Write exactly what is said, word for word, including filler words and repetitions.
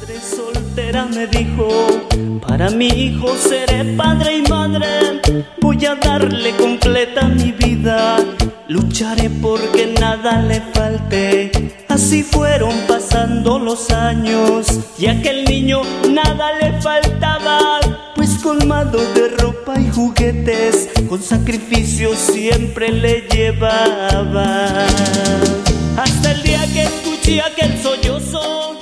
madre soltera me dijo: para mi hijo seré padre y madre, voy a darle completa mi vida, lucharé porque nada le falte. Así fueron pasando los años y a aquel niño nada le faltaba, pues colmado de ropa y juguetes, con sacrificio siempre le llevaba. Hasta el día que escuché aquel sollozo